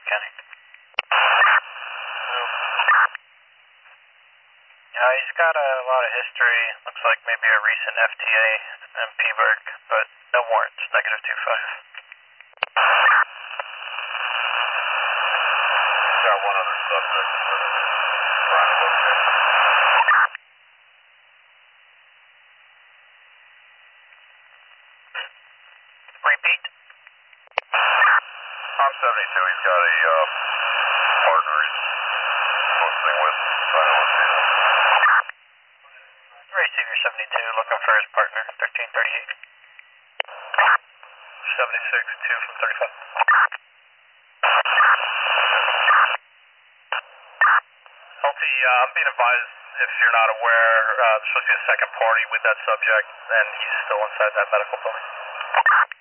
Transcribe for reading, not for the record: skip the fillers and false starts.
County. He's got a lot of history. Looks like maybe a recent FTA and P-Berg, but no warrants. -25. Got one other subject trying to locate. Repeat. I'm 72. He's got a partner he's posting with, trying to locate him. Receiver 72, looking for his partner, 1338. 76, 2 from 35. LT, I'm being advised, if you're not aware, there's supposed to be a second party with that subject, and he's still inside that medical building.